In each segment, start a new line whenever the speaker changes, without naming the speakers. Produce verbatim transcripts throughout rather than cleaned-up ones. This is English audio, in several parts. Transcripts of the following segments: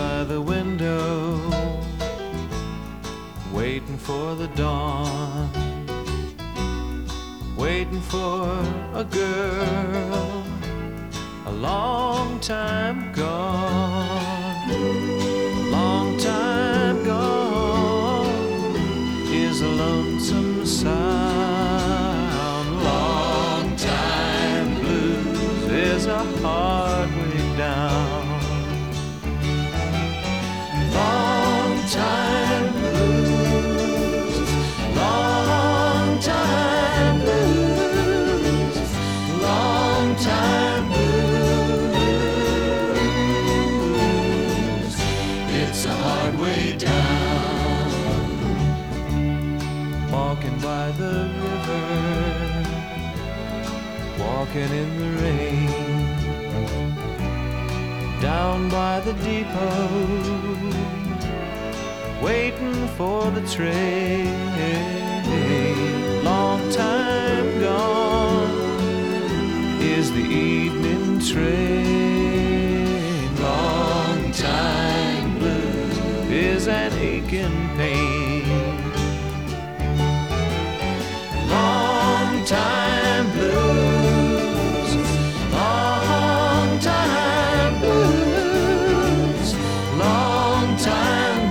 by the window, waiting for the dawn, waiting for a girl a long time gone, long time gone is a lonesome sound. Long time blues is a hard way down. Long time blues, long time blues, long time blues. It's a hard way down. Walking by the river, walking in the rain, down by the depot, waiting for the train. Long time gone is the evening train. Long time blues is an aching pain. Long time blues, long time blues, long time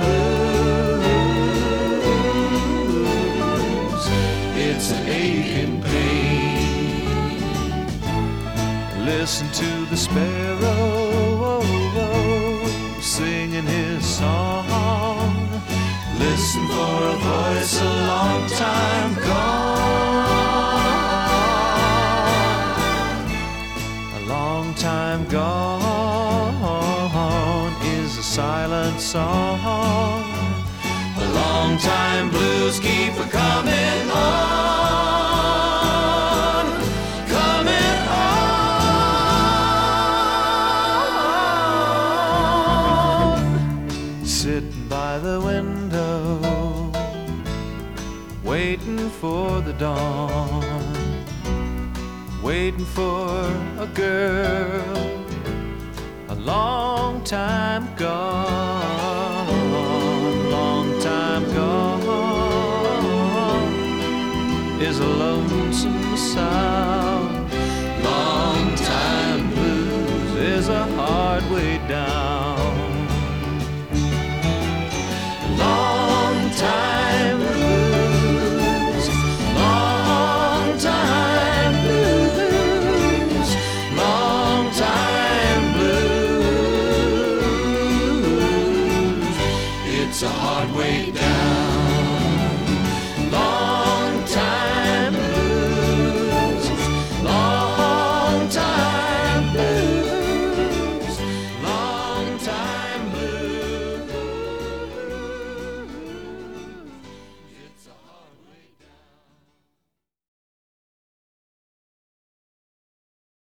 blues. It's an aching pain. Listen to the sparrow singing his song. Listen for a voice a long time gone. A long time gone is a silent song. A long time blues keep a coming on, coming on. Sitting by the window, waiting for the dawn, waiting for a girl a long time gone, long time gone is a lonesome sound.